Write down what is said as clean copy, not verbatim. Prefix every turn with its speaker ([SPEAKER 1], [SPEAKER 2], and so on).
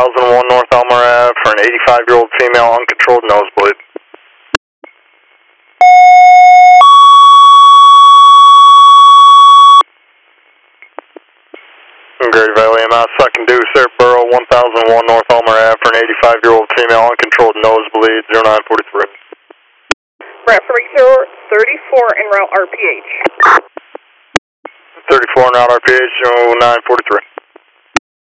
[SPEAKER 1] 1001 North Elmer Ave for an 85-year-old female uncontrolled nosebleed. Grady Valley MS, I can do, sir. Borough 1001 North Elmer Ave for an 85-year-old female uncontrolled nosebleed, 0943.
[SPEAKER 2] Brett 34 en route RPH.
[SPEAKER 1] 34 en route RPH, 0943.